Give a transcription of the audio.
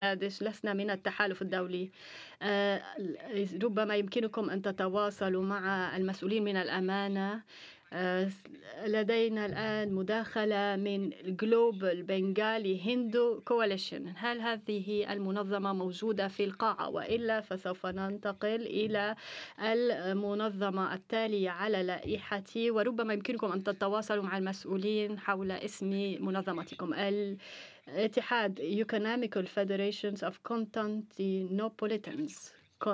بنغلاديش لسنا من التحالف الدولي. ربما يمكنكم أن تتواصلوا مع المسؤولين من الأمانة. س لدينا الآن مداخلة من Global Bengali Hindu Coalition. هل هذه المنظمة موجودة في القاعة؟ وإلا فسوف ننتقل إلى المنظمة التالية على لائحتي، وربما يمكنكم أن تتواصلوا مع المسؤولين حول اسم منظمتكم. الاتحاد Economical Federations of Constantinopolitans.